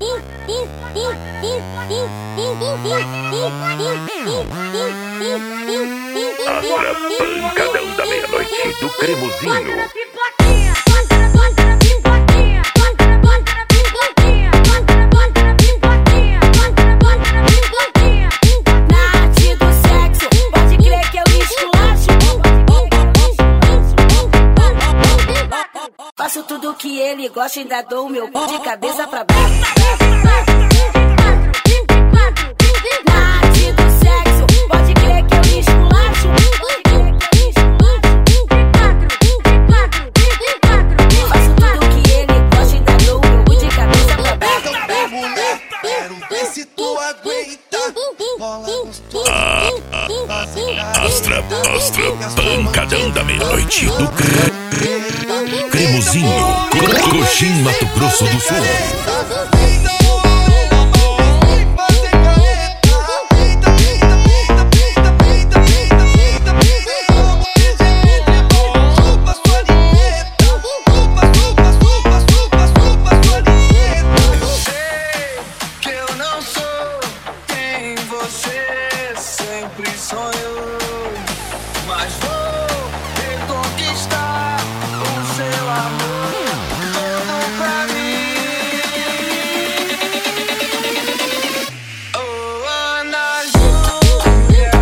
Agora pancadão da meia-noite do Cremosinho. Faço tudo que ele gosta, ainda dou o meu cu de cabeça pra baixo. Na arte do sexo, pode crer que eu esculacho. Faço tudo que ele gosta, ainda dou o meu cu de cabeça pra baixo. Mulher, quero ver se tu aguenta. Astra, pancadão da meia-noite do Cremosinho, Coxim, Mato Grosso do Sul. Mas vou reconquistar o seu amor todo pra mim. Oh, Ana Júlia.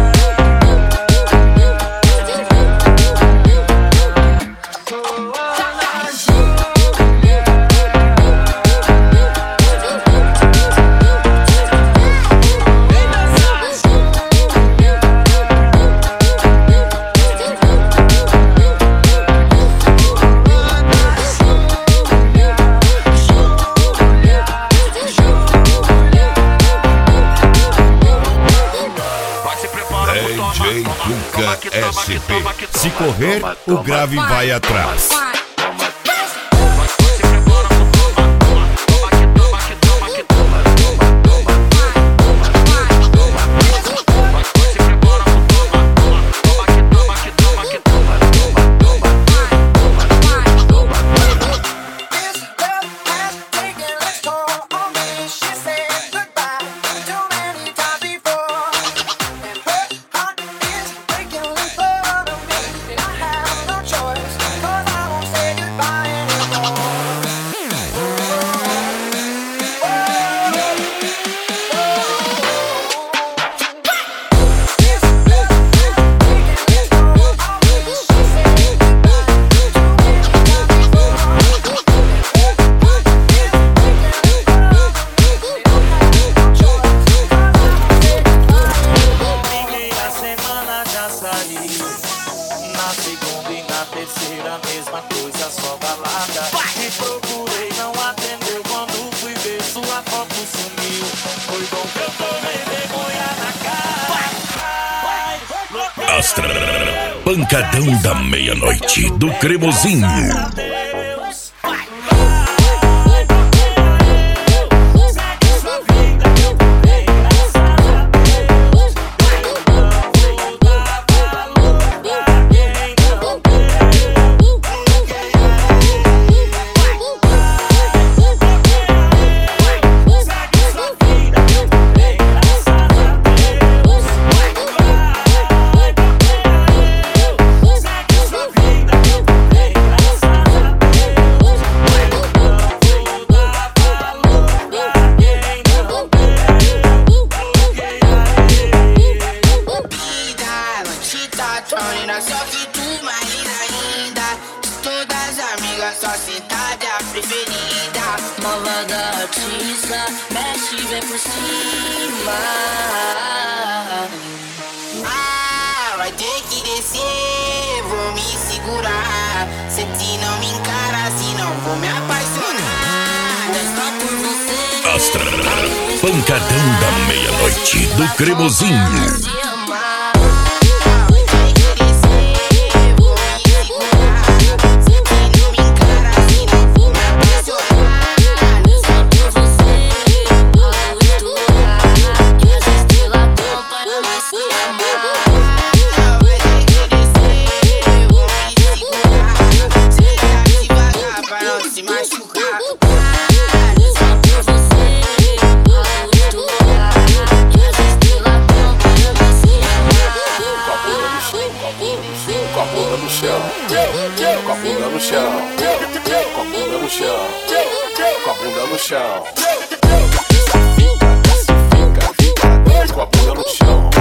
Oh, Ana Júlia. Vem dançar, Júlia. DJ Cuca SP. Se correr, o grave vai atrás. Na segunda e na terceira, mesma coisa, só balada. Te procurei, não atendeu. Quando fui ver, sua foto sumiu. Foi bom que eu tomei vergonha na cara. Astra, pancadão da meia-noite do Cremosinho. Só que tu mais ainda. De todas as amigas, só sentada é a preferida. Malvada artista, mexe e vem por cima. Ah, vai ter que descer, vou me segurar. Se te não me encara, senão vou me apaixonar. Só por você. Astra, pancadão da meia-noite do Cremosinho. Se machucar. Só por você. Com a bunda no chão, com a bunda no chão, com a bunda no chão. Com a bunda no chão.